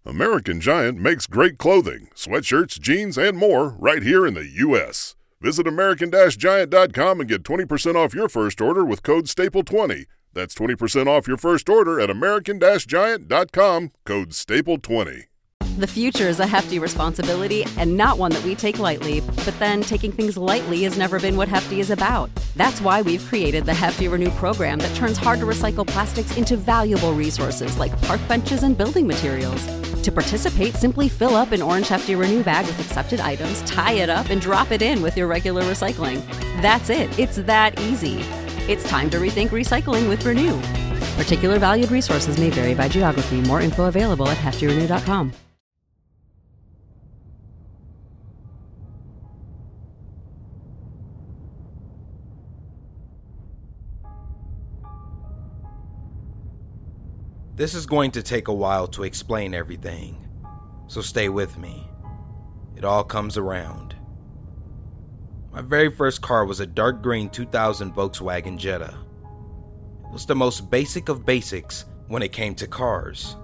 American Giant makes great clothing, sweatshirts, jeans, and more right here in the U.S. Visit American-Giant.com and get 20% off your first order with code STAPLE20. That's 20% off your first order at American-Giant.com, code STAPLE20. The future is a hefty responsibility and not one that we take lightly, but then taking things lightly has never been what Hefty is about. That's why we've created the Hefty Renew program that turns hard-to-recycle plastics into valuable resources like park benches and building materials. To participate, simply fill up an orange Hefty Renew bag with accepted items, tie it up, and drop it in with your regular recycling. That's it. It's that easy. It's time to rethink recycling with Renew. Particular valued resources may vary by geography. More info available at heftyrenew.com. This is going to take a while to explain everything, so stay with me. It all comes around. My very first car was a dark green 2000 Volkswagen Jetta. It was the most basic of basics when it came to cars.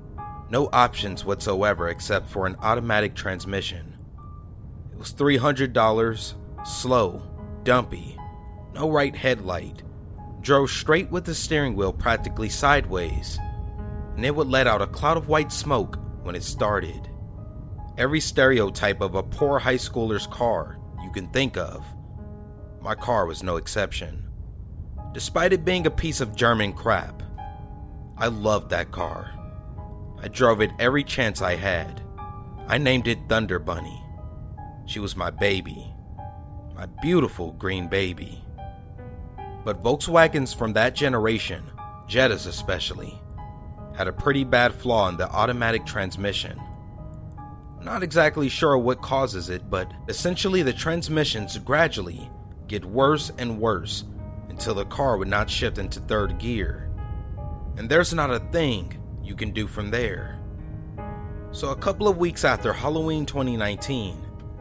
No options whatsoever except for an automatic transmission. It was $300, slow, dumpy, no right headlight, drove straight with the steering wheel practically sideways, and it would let out a cloud of white smoke when it started. Every stereotype of a poor high schooler's car you can think of, my car was no exception. Despite it being a piece of German crap, I loved that car. I drove it every chance I had. I named it Thunder Bunny. She was my baby, my beautiful green baby. But Volkswagens from that generation, Jettas especially, had a pretty bad flaw in the automatic transmission. I'm not exactly sure what causes it, but essentially the transmissions gradually get worse and worse until the car would not shift into third gear. And there's not a thing you can do from there. So a couple of weeks after Halloween 2019,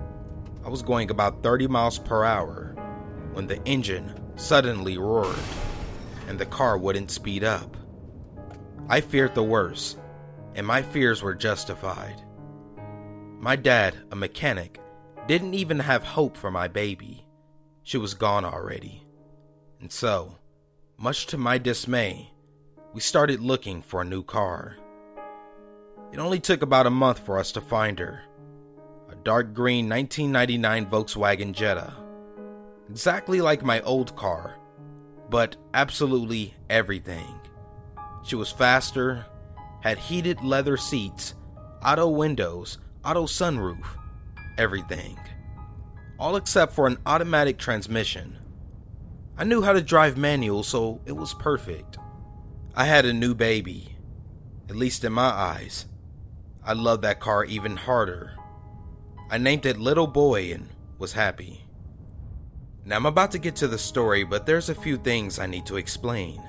I was going about 30 miles per hour when the engine suddenly roared and the car wouldn't speed up. I feared the worst, and my fears were justified. My dad, a mechanic, didn't even have hope for my baby. She was gone already. And so, much to my dismay, we started looking for a new car. It only took about a month for us to find her. A dark green 1999 Volkswagen Jetta. Exactly like my old car, but absolutely everything. She was faster, had heated leather seats, auto windows, auto sunroof, everything. All except for an automatic transmission. I knew how to drive manual, so it was perfect. I had a new baby, at least in my eyes. I loved that car even harder. I named it Little Boy and was happy. Now I'm about to get to the story, but there's a few things I need to explain.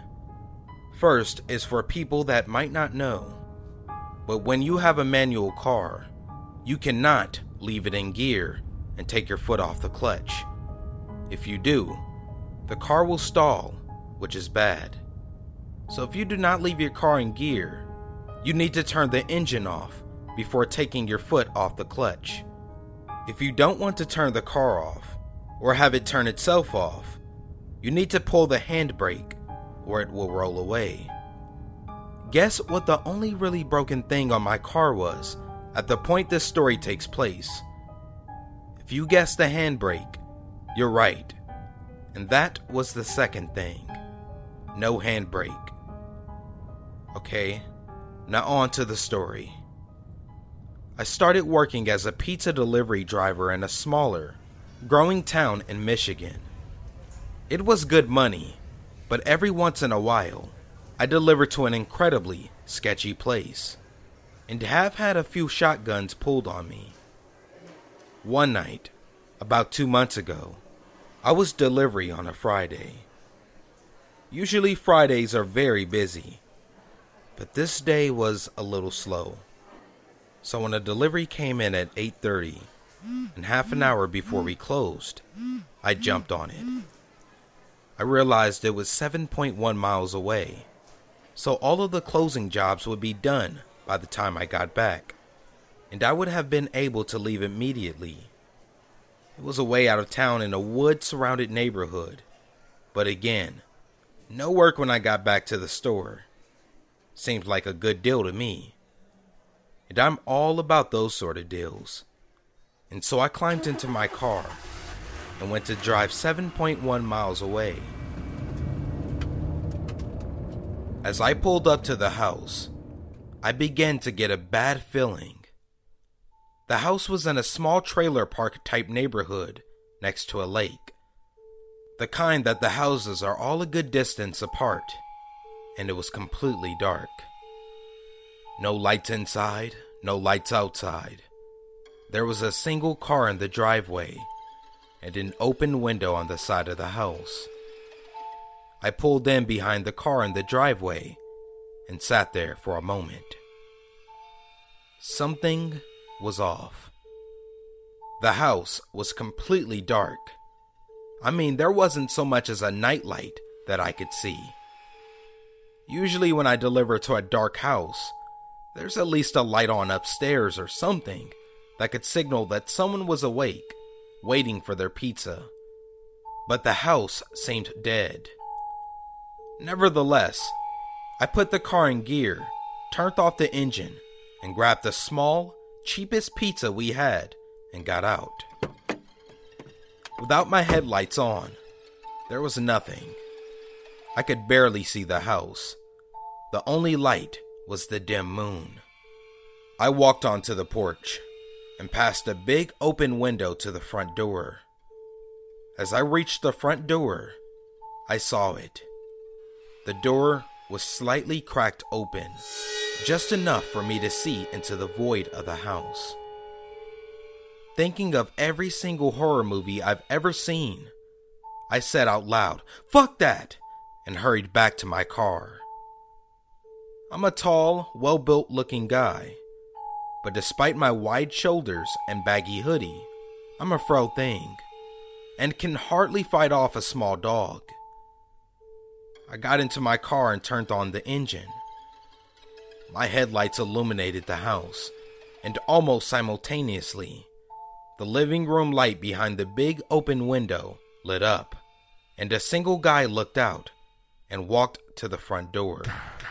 First is for people that might not know, but when you have a manual car, you cannot leave it in gear and take your foot off the clutch. If you do, the car will stall, which is bad. So if you do not leave your car in gear, you need to turn the engine off before taking your foot off the clutch. If you don't want to turn the car off, or have it turn itself off, you need to pull the handbrake, or it will roll away. Guess what the only really broken thing on my car was at the point this story takes place? If you guessed the handbrake, you're right. And that was the second thing. No handbrake. Okay, now on to the story. I started working as a pizza delivery driver in a smaller, growing town in Michigan. It was good money, but every once in a while, I delivered to an incredibly sketchy place, and have had a few shotguns pulled on me. One night, about 2 months ago, I was delivery on a Friday. Usually Fridays are very busy, but this day was a little slow. So when a delivery came in at 8:30, and half an hour before we closed, I jumped on it. I realized it was 7.1 miles away, so all of the closing jobs would be done by the time I got back, and I would have been able to leave immediately. It was away out of town in a wood-surrounded neighborhood, but again, no work when I got back to the store. Seemed like a good deal to me, and I'm all about those sort of deals. And so I climbed into my car and went to drive 7.1 miles away. As I pulled up to the house, I began to get a bad feeling. The house was in a small trailer park type neighborhood next to a lake. The kind that the houses are all a good distance apart, and it was completely dark. No lights inside, no lights outside. There was a single car in the driveway and an open window on the side of the house. I pulled in behind the car in the driveway and sat there for a moment. Something was off. The house was completely dark. I mean, there wasn't so much as a nightlight that I could see. Usually when I deliver to a dark house, there's at least a light on upstairs or something that could signal that someone was awake, waiting for their pizza. But the house seemed dead. Nevertheless, I put the car in gear, turned off the engine, and grabbed the small, cheapest pizza we had and got out. Without my headlights on, there was nothing. I could barely see the house. The only light was the dim moon. I walked onto the porch and passed a big open window to the front door. As I reached the front door, I saw it. The door was slightly cracked open, just enough for me to see into the void of the house. Thinking of every single horror movie I've ever seen, I said out loud, "Fuck that!" and hurried back to my car. I'm a tall, well-built looking guy, but despite my wide shoulders and baggy hoodie, I'm a frail thing, and can hardly fight off a small dog. I got into my car and turned on the engine. My headlights illuminated the house, and almost simultaneously, the living room light behind the big open window lit up, and a single guy looked out and walked to the front door.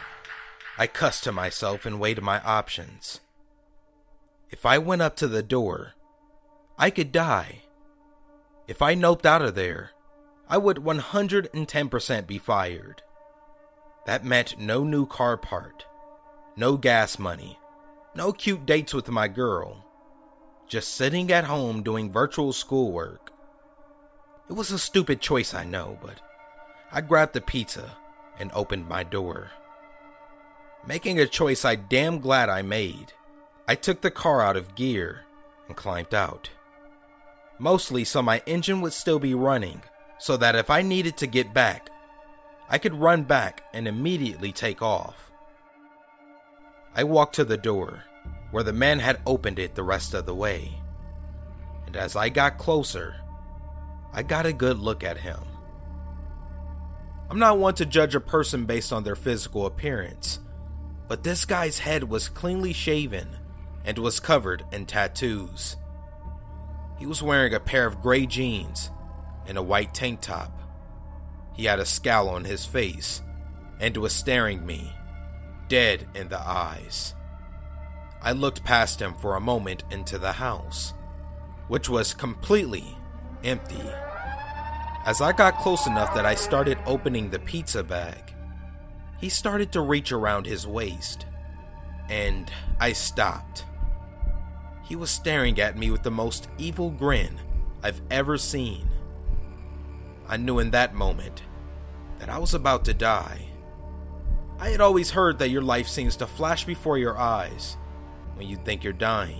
I cussed to myself and weighed my options. If I went up to the door, I could die. If I noped out of there, I would 110% be fired. That meant no new car part, no gas money, no cute dates with my girl, just sitting at home doing virtual schoolwork. It was a stupid choice, I know, but I grabbed the pizza and opened my door. Making a choice I damn glad I made, I took the car out of gear and climbed out. Mostly so my engine would still be running, so that if I needed to get back, I could run back and immediately take off. I walked to the door, where the man had opened it the rest of the way, and as I got closer, I got a good look at him. I'm not one to judge a person based on their physical appearance, but this guy's head was cleanly shaven and was covered in tattoos. He was wearing a pair of gray jeans and a white tank top. He had a scowl on his face and was staring me dead in the eyes. I looked past him for a moment into the house, which was completely empty. As I got close enough that I started opening the pizza bag, he started to reach around his waist, and I stopped. He was staring at me with the most evil grin I've ever seen. I knew in that moment that I was about to die. I had always heard that your life seems to flash before your eyes when you think you're dying.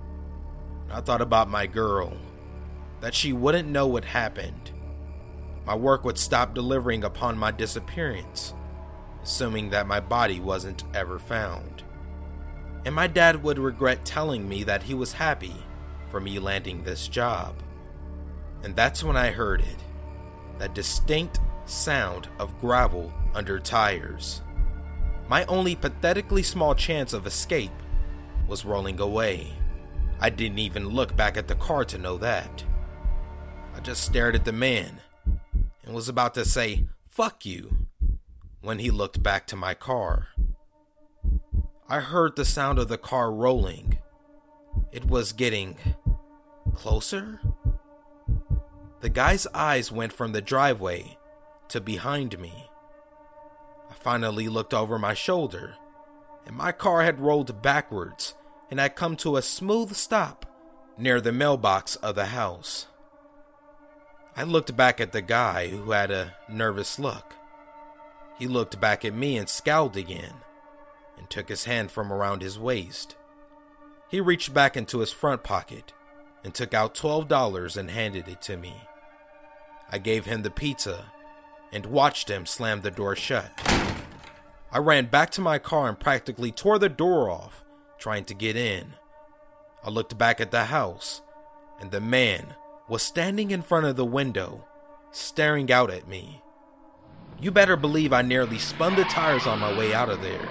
I thought about my girl, that she wouldn't know what happened. My work would stop delivering upon my disappearance, assuming that my body wasn't ever found. And my dad would regret telling me that he was happy for me landing this job. And that's when I heard it, that distinct sound of gravel under tires. My only pathetically small chance of escape was rolling away. I didn't even look back at the car to know that. I just stared at the man and was about to say, "Fuck you," when he looked back to my car. I heard the sound of the car rolling. It was getting closer. The guy's eyes went from the driveway to behind me. I finally looked over my shoulder, and my car had rolled backwards and had come to a smooth stop near the mailbox of the house. I looked back at the guy, who had a nervous look. He looked back at me and scowled again, and took his hand from around his waist. He reached back into his front pocket and took out $12 and handed it to me. I gave him the pizza and watched him slam the door shut. I ran back to my car and practically tore the door off, trying to get in. I looked back at the house, and the man was standing in front of the window, staring out at me. You better believe I nearly spun the tires on my way out of there.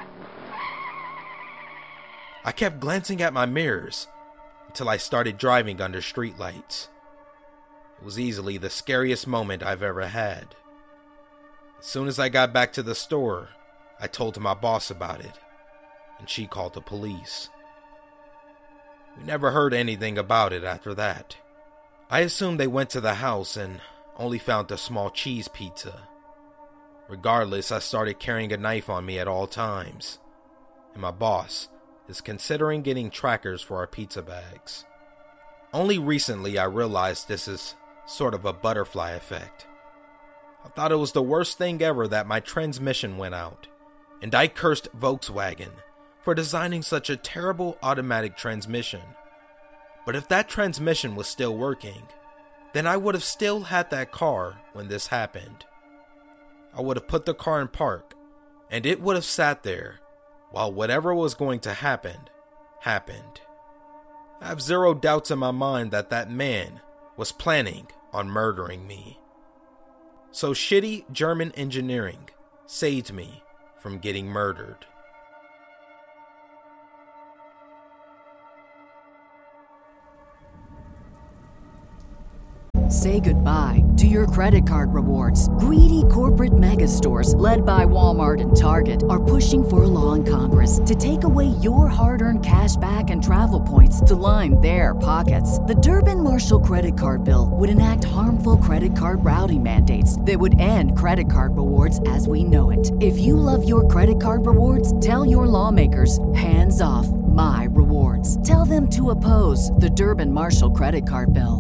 I kept glancing at my mirrors until I started driving under streetlights. It was easily the scariest moment I've ever had. As soon as I got back to the store, I told my boss about it, and she called the police. We never heard anything about it after that. I assumed they went to the house and only found a small cheese pizza. Regardless, I started carrying a knife on me at all times, and my boss is considering getting trackers for our pizza bags. Only recently I realized this is sort of a butterfly effect. I thought it was the worst thing ever that my transmission went out, and I cursed Volkswagen for designing such a terrible automatic transmission. But if that transmission was still working, then I would have still had that car when this happened. I would have put the car in park, and it would have sat there while whatever was going to happen, happened. I have zero doubts in my mind that that man was planning on murdering me. So shitty German engineering saved me from getting murdered. Say goodbye to your credit card rewards. Greedy corporate mega stores, led by Walmart and Target, are pushing for a law in Congress to take away your hard-earned cash back and travel points to line their pockets. The Durbin-Marshall credit card bill would enact harmful credit card routing mandates that would end credit card rewards as we know it. If you love your credit card rewards, tell your lawmakers, hands off my rewards. Tell them to oppose the Durbin-Marshall credit card bill.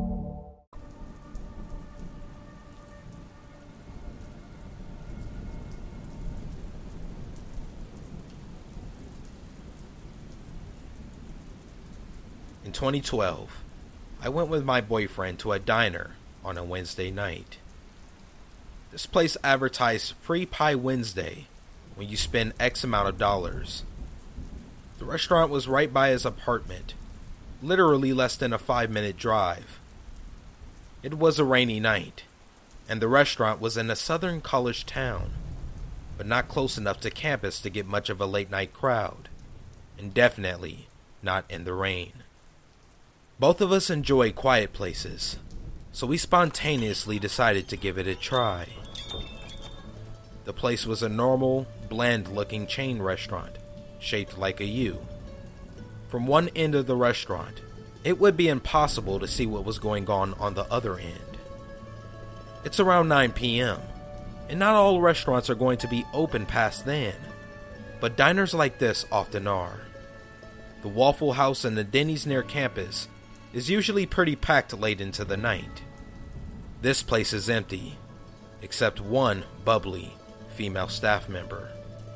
In 2012, I went with my boyfriend to a diner on a Wednesday night. This place advertised Free Pie Wednesday when you spend X amount of dollars. The restaurant was right by his apartment, literally less than a 5-minute drive. It was a rainy night, and the restaurant was in a southern college town, but not close enough to campus to get much of a late-night crowd, and definitely not in the rain. Both of us enjoy quiet places, so we spontaneously decided to give it a try. The place was a normal, bland-looking chain restaurant, shaped like a U. From one end of the restaurant, it would be impossible to see what was going on the other end. It's around 9 p.m., and not all restaurants are going to be open past then, but diners like this often are. The Waffle House and the Denny's near campus is usually pretty packed late into the night. This place is empty, except one bubbly female staff member.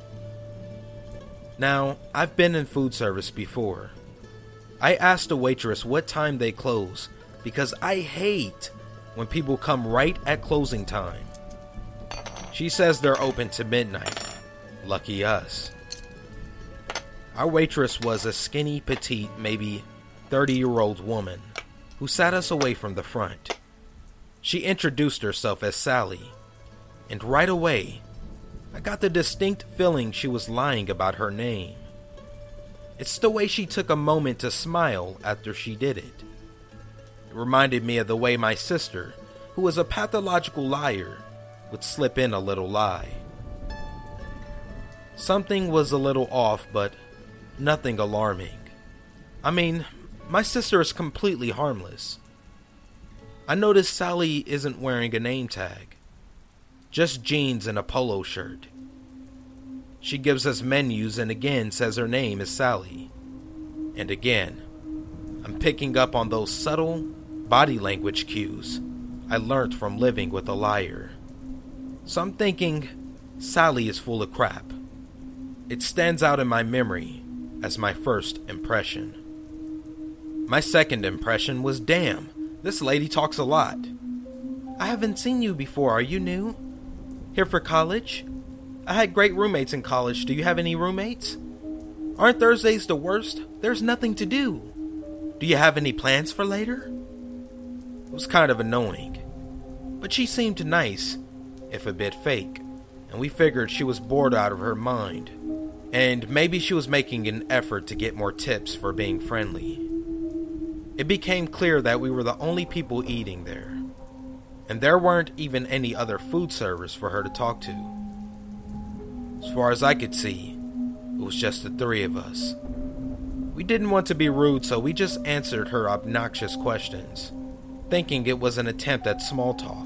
Now, I've been in food service before. I asked a waitress what time they close because I hate when people come right at closing time. She says they're open to midnight. Lucky us. Our waitress was a skinny, petite, maybe 30-year-old woman who sat us away from the front. She introduced herself as Sally, and right away, I got the distinct feeling she was lying about her name. It's the way she took a moment to smile after she did it. It reminded me of the way my sister, who was a pathological liar, would slip in a little lie. Something was a little off, but nothing alarming. I mean, my sister is completely harmless. I noticed Sally isn't wearing a name tag, just jeans and a polo shirt. She gives us menus and again says her name is Sally. And again, I'm picking up on those subtle body language cues I learned from living with a liar. So I'm thinking Sally is full of crap. It stands out in my memory as my first impression. My second impression was, damn, this lady talks a lot. I haven't seen you before, are you new? Here for college? I had great roommates in college. Do you have any roommates? Aren't Thursdays the worst? There's nothing to do. Do you have any plans for later? It was kind of annoying, but she seemed nice, if a bit fake, and we figured she was bored out of her mind, and maybe she was making an effort to get more tips for being friendly. It became clear that we were the only people eating there, and there weren't even any other food servers for her to talk to. As far as I could see, it was just the three of us. We didn't want to be rude, so we just answered her obnoxious questions, thinking it was an attempt at small talk.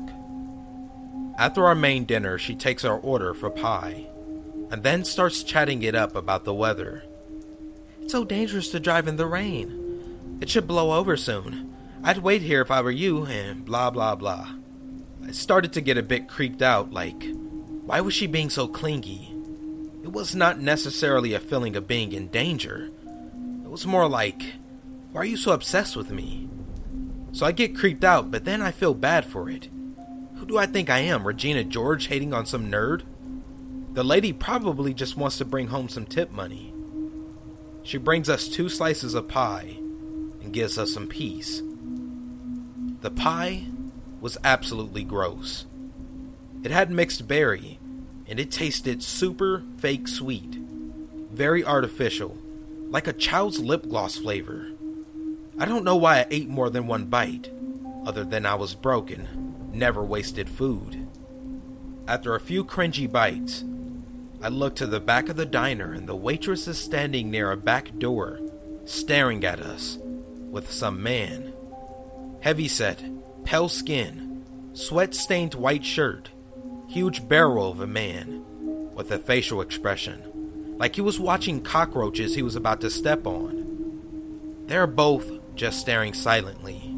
After our main dinner, she takes our order for pie, and then starts chatting it up about the weather. It's so dangerous to drive in the rain. It should blow over soon. I'd wait here if I were you, and blah blah blah. I started to get a bit creeped out, like, why was she being so clingy? It was not necessarily a feeling of being in danger. It was more like, why are you so obsessed with me? So I get creeped out, but then I feel bad for it. Who do I think I am, Regina George hating on some nerd? The lady probably just wants to bring home some tip money. She brings us 2 slices of pie and gives us some peace. The pie was absolutely gross. It had mixed berry, and it tasted super fake sweet, very artificial, like a child's lip gloss flavor. I don't know why I ate more than 1 bite, other than I was broken, never wasted food. After a few cringy bites, I looked to the back of the diner and the waitress is standing near a back door, staring at us, with some man. Heavyset, pale skin, sweat-stained white shirt, huge barrel of a man, with a facial expression, like he was watching cockroaches he was about to step on. They're both just staring silently.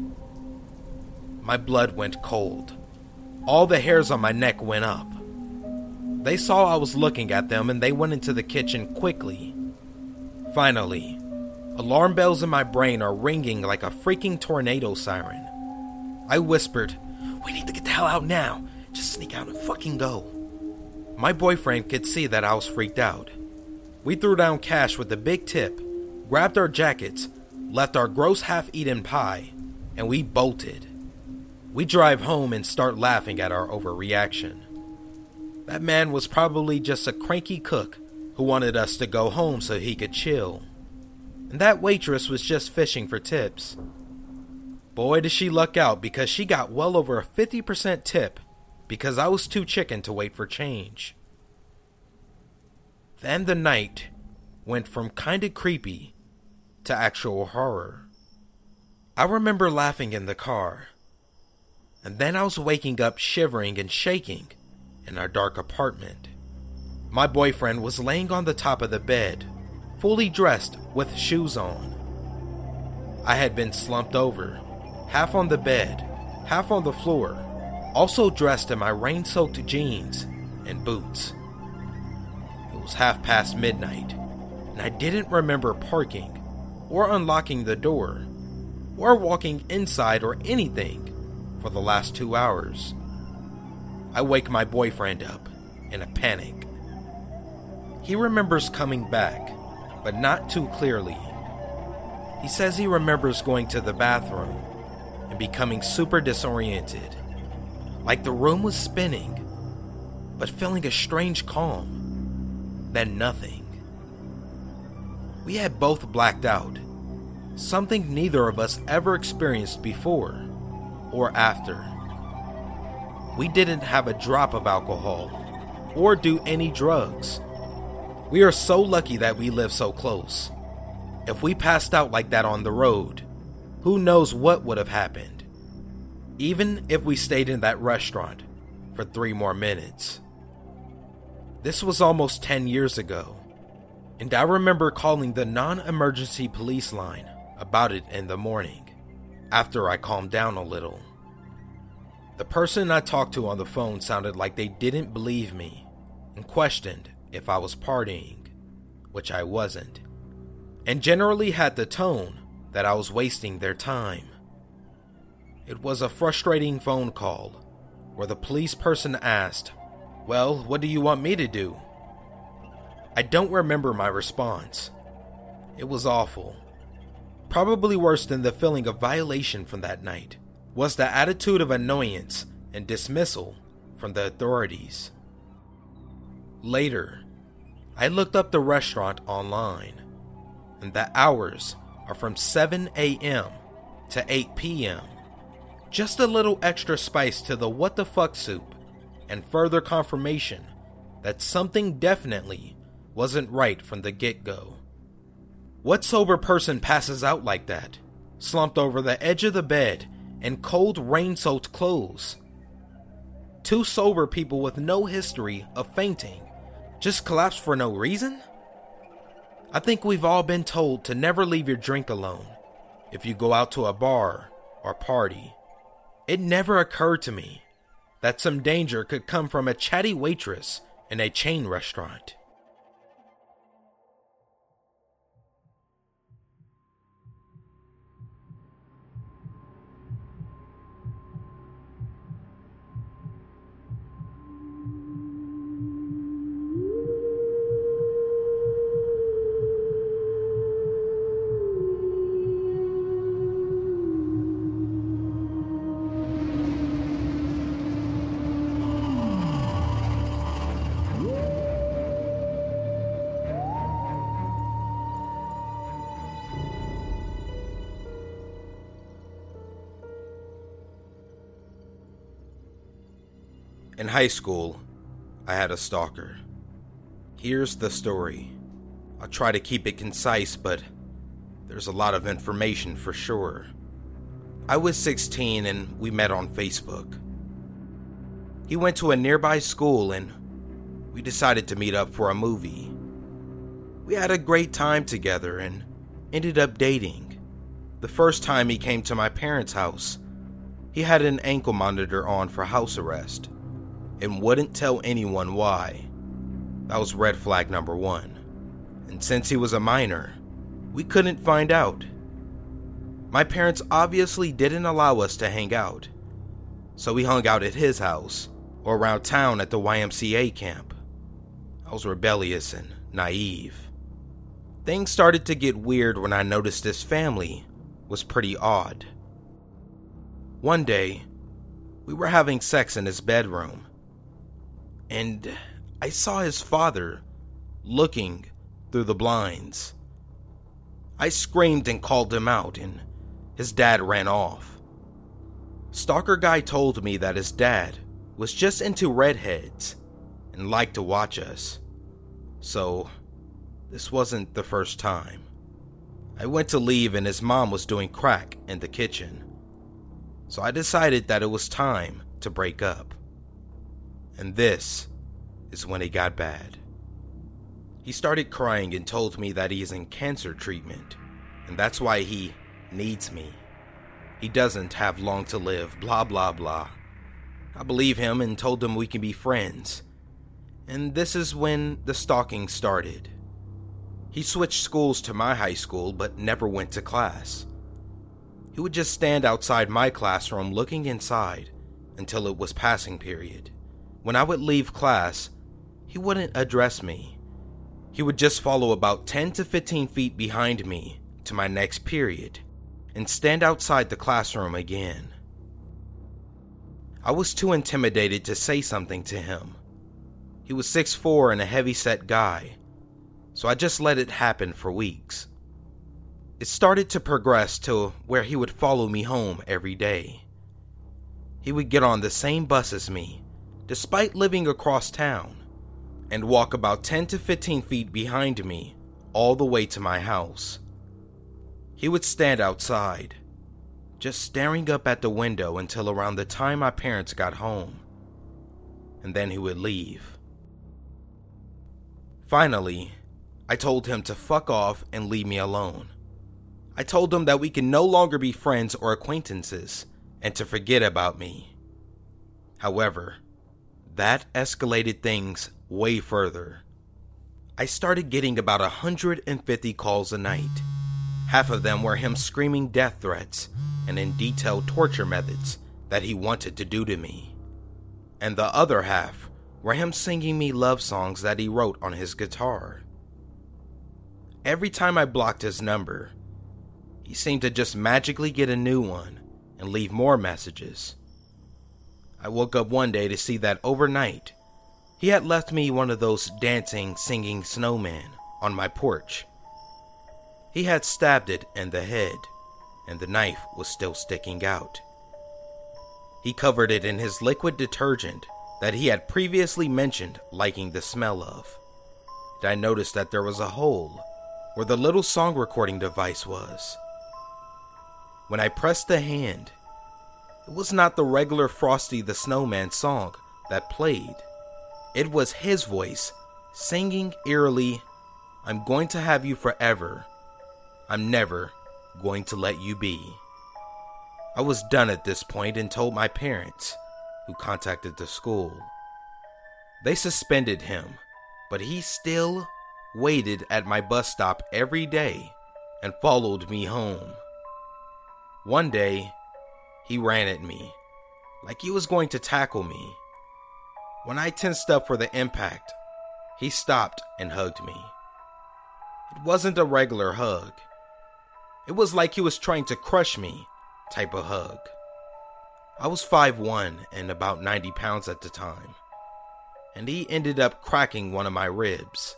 My blood went cold. All the hairs on my neck went up. They saw I was looking at them and they went into the kitchen quickly. Finally, alarm bells in my brain are ringing like a freaking tornado siren. I whispered, "We need to get the hell out now. Just sneak out and fucking go." My boyfriend could see that I was freaked out. We threw down cash with a big tip, grabbed our jackets, left our gross half-eaten pie, and we bolted. We drive home and start laughing at our overreaction. That man was probably just a cranky cook who wanted us to go home so he could chill. And that waitress was just fishing for tips. Boy, did she luck out, because she got well over a 50% tip because I was too chicken to wait for change. Then the night went from kinda creepy to actual horror. I remember laughing in the car, and then I was waking up shivering and shaking in our dark apartment. My boyfriend was laying on the top of the bed, fully dressed with shoes on. I had been slumped over, half on the bed, half on the floor, also dressed in my rain-soaked jeans and boots. It was midnight, and I didn't remember parking, or unlocking the door, or walking inside or anything for the last 2 hours. I wake my boyfriend up in a panic. He remembers coming back, but not too clearly. He says he remembers going to the bathroom and becoming super disoriented, like the room was spinning. but feeling a strange calm. Then nothing. We had both blacked out, something neither of us ever experienced before or after. We didn't have a drop of alcohol or do any drugs. We are so lucky that we live so close. If we passed out like that on the road, who knows what would have happened, even if we stayed in that restaurant for 3 more minutes. This was almost 10 years ago, and I remember calling the non-emergency police line about it in the morning, after I calmed down a little. The person I talked to on the phone sounded like they didn't believe me and questioned if I was partying, which I wasn't, and generally had the tone that I was wasting their time. It was a frustrating phone call where the police person asked, "Well, what do you want me to do?" I don't remember my response. It was awful. Probably worse than the feeling of violation from that night was the attitude of annoyance and dismissal from the authorities. Later, I looked up the restaurant online, and the hours are from 7 a.m. to 8 p.m. Just a little extra spice to the what the fuck soup, and further confirmation that something definitely wasn't right from the get-go. What sober person passes out like that, slumped over the edge of the bed in cold rain-soaked clothes? 2 sober people with no history of fainting just collapsed for no reason? I think we've all been told to never leave your drink alone if you go out to a bar or party. It never occurred to me that some danger could come from a chatty waitress in a chain restaurant. In high school, I had a stalker. Here's the story. I'll try to keep it concise, but there's a lot of information for sure. I was 16 and we met on Facebook. He went to a nearby school and we decided to meet up for a movie. We had a great time together and ended up dating. The first time he came to my parents' house, he had an ankle monitor on for house arrest and wouldn't tell anyone why. That was red flag number 1. And since he was a minor, we couldn't find out. My parents obviously didn't allow us to hang out, so we hung out at his house or around town at the YMCA camp. I was rebellious and naive. Things started to get weird when I noticed his family was pretty odd. One day, we were having sex in his bedroom, and I saw his father looking through the blinds. I screamed and called him out, and his dad ran off. Stalker guy told me that his dad was just into redheads and liked to watch us. So, this wasn't the first time. I went to leave and his mom was doing crack in the kitchen. So I decided that it was time to break up. And this is when it got bad. He started crying and told me that he is in cancer treatment, and that's why he needs me. He doesn't have long to live, blah blah blah. I believe him and told him we can be friends. And this is when the stalking started. He switched schools to my high school but never went to class. He would just stand outside my classroom looking inside until it was passing period. When I would leave class, he wouldn't address me. He would just follow about 10 to 15 feet behind me to my next period and stand outside the classroom again. I was too intimidated to say something to him, He was 6'4" and a heavy-set guy, so I just let it happen for weeks. It started to progress to where he would follow me home every day. He would get on the same bus as me, despite living across town, and walk about 10 to 15 feet behind me all the way to my house. He would stand outside, just staring up at the window until around the time my parents got home, and then he would leave. Finally, I told him to fuck off and leave me alone. I told him that we can no longer be friends or acquaintances and to forget about me. However, that escalated things way further. I started getting about 150 calls a night. Half of them were him screaming death threats and in detailed torture methods that he wanted to do to me. And the other half were him singing me love songs that he wrote on his guitar. Every time I blocked his number, he seemed to just magically get a new one and leave more messages. I woke up one day to see that overnight, he had left me one of those dancing, singing snowmen on my porch. He had stabbed it in the head, and the knife was still sticking out. He covered it in his liquid detergent that he had previously mentioned liking the smell of. And I noticed that there was a hole where the little song recording device was. When I pressed the hand, it was not the regular Frosty the Snowman song that played. It was his voice singing eerily, "I'm going to have you forever. I'm never going to let you be." I was done at this point and told my parents, who contacted the school. They suspended him, but he still waited at my bus stop every day and followed me home. One day, he ran at me, like he was going to tackle me. When I tensed up for the impact, he stopped and hugged me. It wasn't a regular hug. It was like he was trying to crush me type of hug. I was 5'1" and about 90 pounds at the time, and he ended up cracking one of my ribs.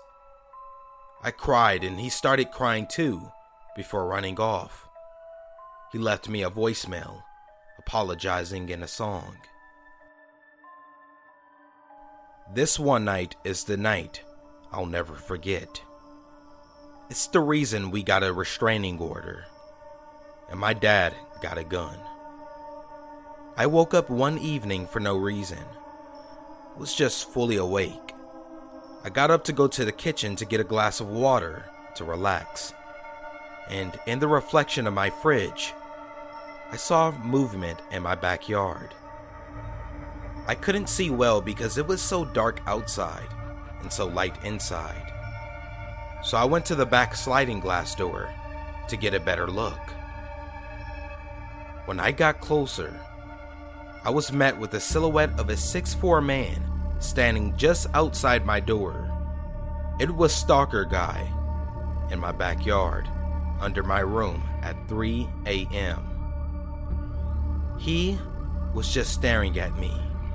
I cried and he started crying too before running off. He left me a voicemail, apologizing in a song. This one night is the night I'll never forget. It's the reason we got a restraining order, and my dad got a gun. I woke up one evening for no reason. I was just fully awake. I got up to go to the kitchen to get a glass of water to relax, and in the reflection of my fridge, I saw movement in my backyard. I couldn't see well because it was so dark outside and so light inside. So I went to the back sliding glass door to get a better look. When I got closer, I was met with the silhouette of a 6'4" man standing just outside my door. It was Stalker Guy in my backyard under my room at 3 a.m. He was just staring at me.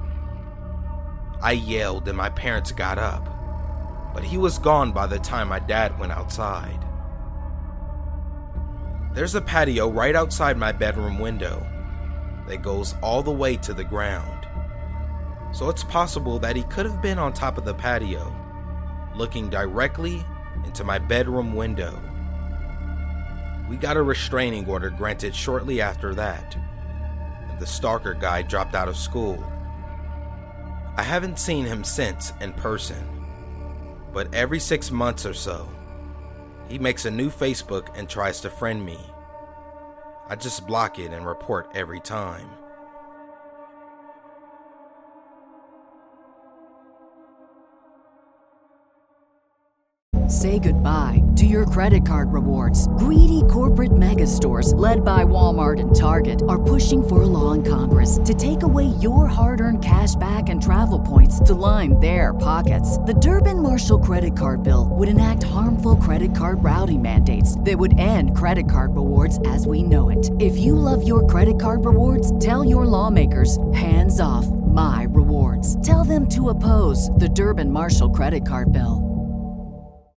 I yelled and my parents got up, but he was gone by the time my dad went outside. There's a patio right outside my bedroom window that goes all the way to the ground, so it's possible that he could have been on top of the patio, looking directly into my bedroom window. We got a restraining order granted shortly after that, and the Stalker Guy dropped out of school. I haven't seen him since in person, but every 6 months or so, he makes a new Facebook and tries to friend me. I just block it and report every time. Say goodbye to your credit card rewards. Greedy corporate mega stores, led by Walmart and Target, are pushing for a law in Congress to take away your hard-earned cash back and travel points to line their pockets. The Durbin-Marshall credit card bill would enact harmful credit card routing mandates that would end credit card rewards as we know it. If you love your credit card rewards, tell your lawmakers, hands off. My Rewards. Tell them to oppose the Durbin Marshall credit card bill.